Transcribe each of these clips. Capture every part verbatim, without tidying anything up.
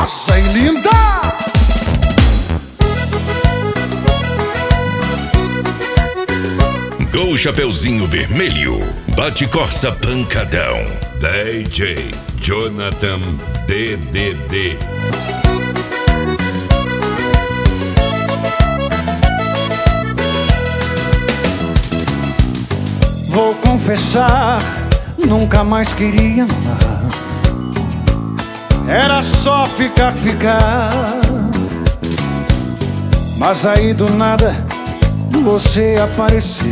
perigosa e linda. Gol Chapeuzinho Vermelho, Bate Corsa Pancadão, D J Jonathan D D D. Vou confessar, nunca mais queria amar. Era só ficar, ficar. Mas aí do nada você apareceu,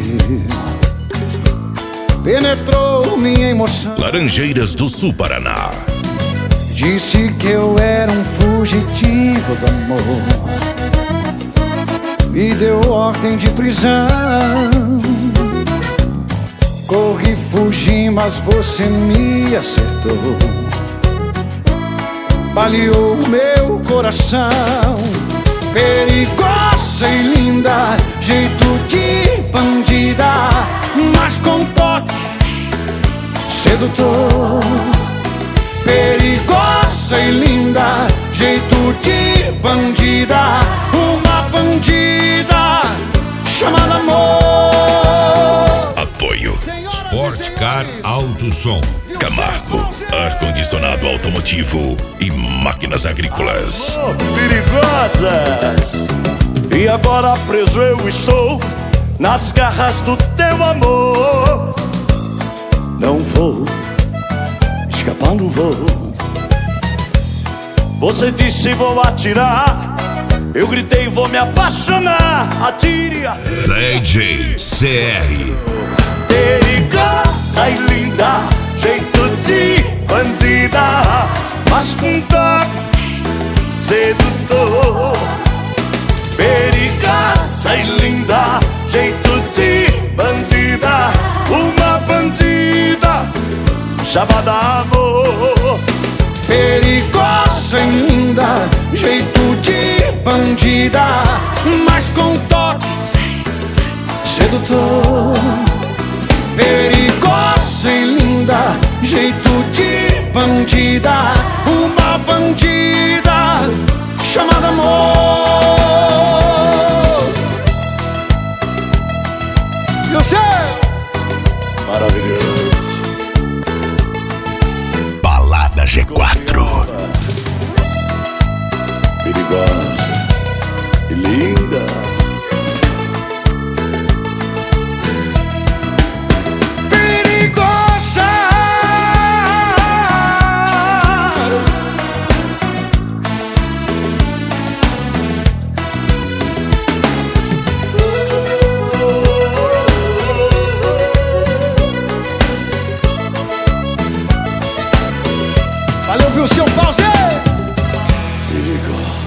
penetrou minha emoção. Laranjeiras do Sul Paraná. Disse que eu era um fugitivo do amor, me deu ordem de prisão. Corri, fugi, mas você me acertou, baleou meu coração. Perigosa e linda, jeito de bandida, mas com toque sedutor. Perigosa e linda, jeito de bandida, uma bandida chamada amor. Apoio Sport Car Alto Som, Camargo, ar-condicionado automotivo e máquinas agrícolas. Oh, perigosas! E agora preso eu estou nas garras do teu amor. Não vou, escapar não vou. Você disse vou atirar, eu gritei vou me apaixonar. Atire, atire. D J C R. Perigosa e linda, jeito de bandida, mas com toque sedutor. Perigosa e linda, jeito de bandida, uma bandida chamada amor. Perigosa e linda, jeito de bandida, mas com toque sedutor. Perigosa e linda, jeito de bandida, uma bandida chamada amor. E o céu? Maravilhoso. Balada G quatro. Perigosa e linda. Valeu, viu, seu pause? Perigosa.